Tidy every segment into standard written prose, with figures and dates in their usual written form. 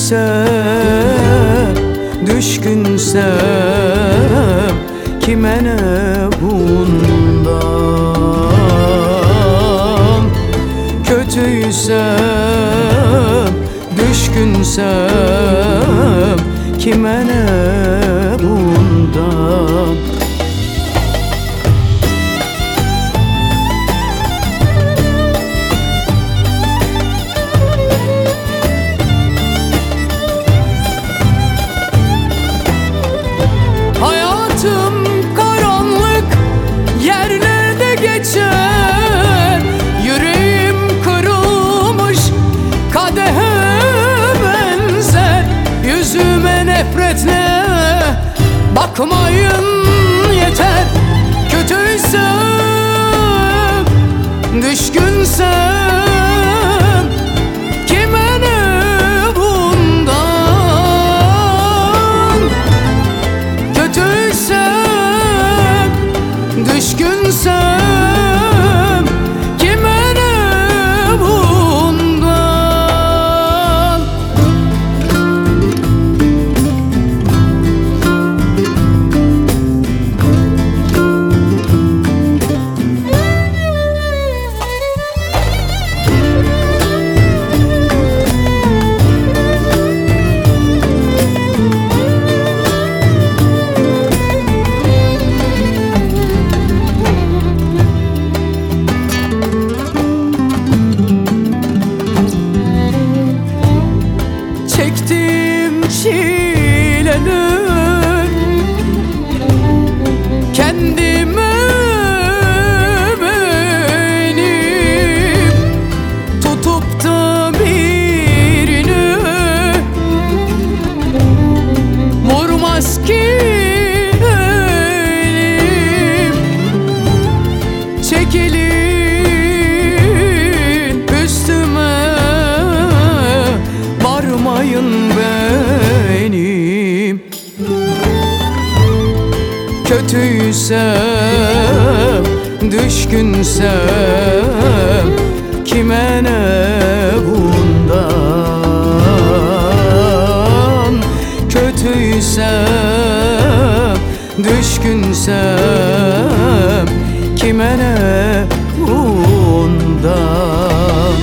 Kötüysem, düşkünsem kime ne bundan? Kötüysem, düşkünsem kime ne bundan? Hayatım karanlık yerlerde geçer, yüreğim kırılmış kadehe benzer. Yüzüme nefretle bakmayın yeter. Kötüysem, düşkünsem kime ne bundan? Kötüysem, düşkünsem kime ne bundan? Çektiğim çileler kendime benim, tutup da birini vurmaz ki elim. Çekilin üstüme, varmayın benim. Kötüysem, düşkünsem kime ne bundan? Kötüysem, düşkünsem kime ne bundan?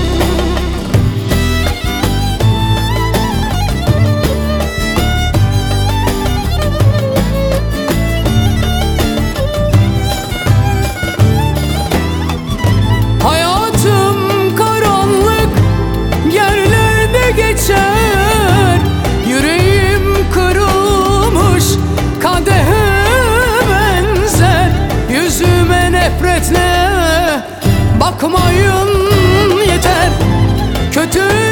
Hayatım karanlık yerlerde geçer, yüreğim kırılmış kadehe benzer. Yüzüme nefretle bakmayın yeter. Kötü